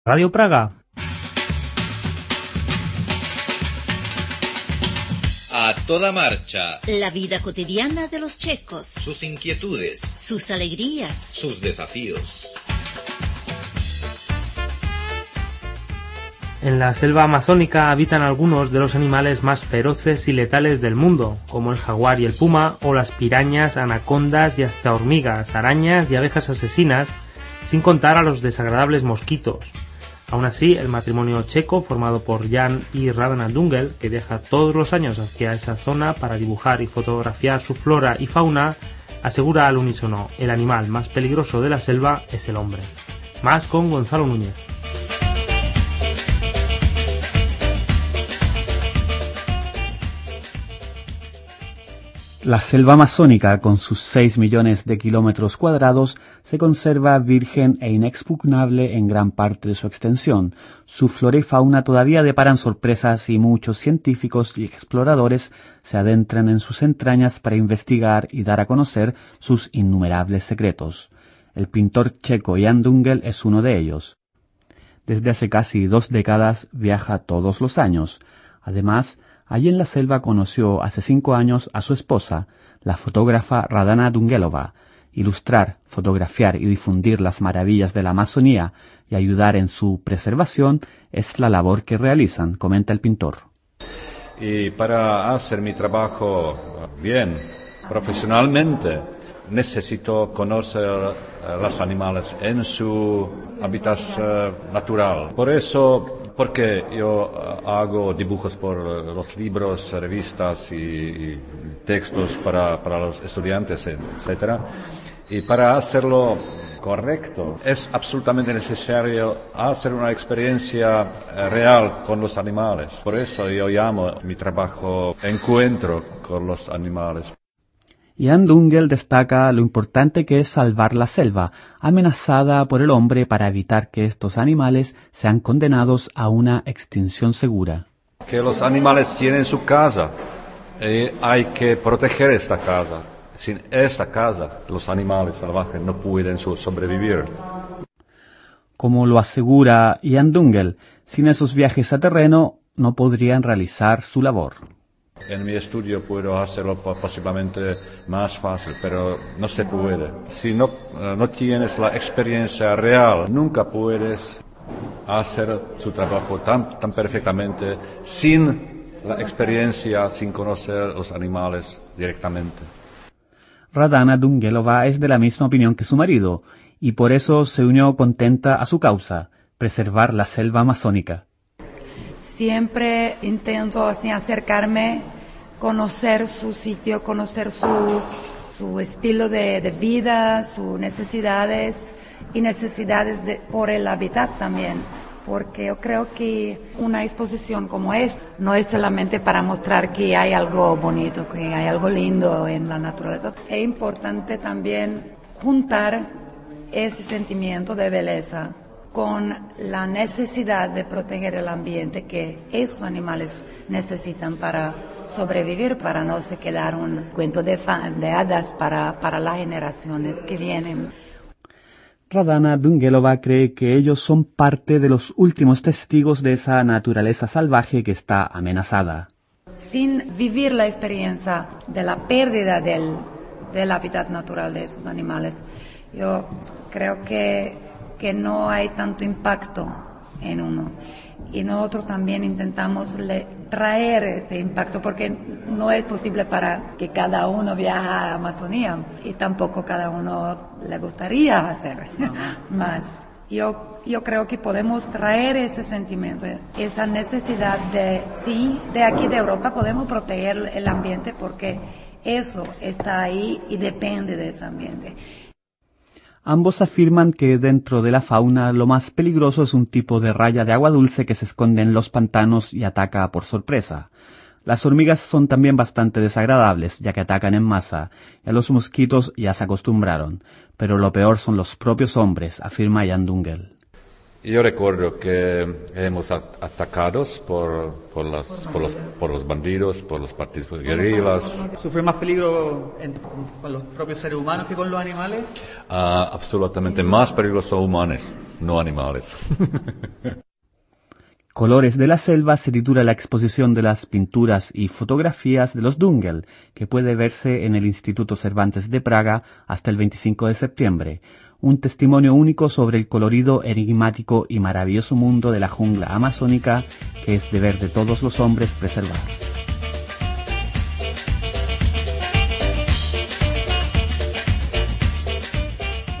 Radio Praga. A toda marcha. La vida cotidiana de los checos. Sus inquietudes. Sus alegrías. Sus desafíos. En la selva amazónica habitan algunos de los animales más feroces y letales del mundo, como el jaguar y el puma, o las pirañas, anacondas y hasta hormigas, arañas y abejas asesinas, sin contar a los desagradables mosquitos. Aún así, el matrimonio checo, formado por Jan y Radana Dungel, que viaja todos los años hacia esa zona para dibujar y fotografiar su flora y fauna, asegura al unísono: el animal más peligroso de la selva es el hombre. Más con Gonzalo Núñez. La selva amazónica, con sus 6 millones de kilómetros cuadrados, se conserva virgen e inexpugnable en gran parte de su extensión. Su flora y fauna todavía deparan sorpresas y muchos científicos y exploradores se adentran en sus entrañas para investigar y dar a conocer sus innumerables secretos. El pintor checo Jan Dungel es uno de ellos. Desde hace casi 2 décadas viaja todos los años. Además, allí en la selva conoció hace 5 años a su esposa, la fotógrafa Radana Dungelova. Ilustrar, fotografiar y difundir las maravillas de la Amazonía y ayudar en su preservación es la labor que realizan, comenta el pintor. Y para hacer mi trabajo bien, profesionalmente, necesito conocer los animales en su hábitat natural. Por eso, porque yo hago dibujos por los libros, revistas y textos para los estudiantes, etcétera. Y para hacerlo correcto, es absolutamente necesario hacer una experiencia real con los animales. Por eso yo llamo mi trabajo encuentro con los animales. Jan Dungel destaca lo importante que es salvar la selva, amenazada por el hombre, para evitar que estos animales sean condenados a una extinción segura. Que los animales tienen su casa y hay que proteger esta casa. Sin esta casa, los animales salvajes no pueden sobrevivir. Como lo asegura Jan Dungel, sin esos viajes a terreno no podrían realizar su labor. En mi estudio puedo hacerlo posiblemente más fácil, pero no se puede. Si no tienes la experiencia real, nunca puedes hacer su trabajo tan perfectamente sin la experiencia, sin conocer los animales directamente. Radana Dungelova es de la misma opinión que su marido, y por eso se unió contenta a su causa: preservar la selva amazónica. Siempre intento acercarme, conocer su sitio, conocer su estilo de vida, sus necesidades y necesidades por el hábitat también. Porque yo creo que una exposición como esta no es solamente para mostrar que hay algo bonito, que hay algo lindo en la naturaleza. Es importante también juntar ese sentimiento de belleza con la necesidad de proteger el ambiente que esos animales necesitan para sobrevivir, para no se quedar un cuento de hadas para las generaciones que vienen. Radana Dungelova cree que ellos son parte de los últimos testigos de esa naturaleza salvaje que está amenazada. Sin vivir la experiencia de la pérdida del hábitat natural de esos animales, yo creo que no hay tanto impacto en uno. Y nosotros también intentamos traer ese impacto, porque no es posible para que cada uno viaje a Amazonía, y tampoco cada uno le gustaría hacer más. Yo creo que podemos traer ese sentimiento, esa necesidad de aquí de Europa podemos proteger el ambiente, porque eso está ahí y depende de ese ambiente. Ambos afirman que dentro de la fauna lo más peligroso es un tipo de raya de agua dulce que se esconde en los pantanos y ataca por sorpresa. Las hormigas son también bastante desagradables, ya que atacan en masa, y a los mosquitos ya se acostumbraron, pero lo peor son los propios hombres, afirma Jan Dungel. Yo recuerdo que hemos atacados por los bandidos, por los partidos de guerrillas. ¿Sufre más peligro con los propios seres humanos que con los animales? Absolutamente más peligrosos humanos. no animales. Colores de la selva se titula la exposición de las pinturas y fotografías de los Dungel, que puede verse en el Instituto Cervantes de Praga hasta el 25 de septiembre. Un testimonio único sobre el colorido, enigmático y maravilloso mundo de la jungla amazónica que es deber de todos los hombres preservar.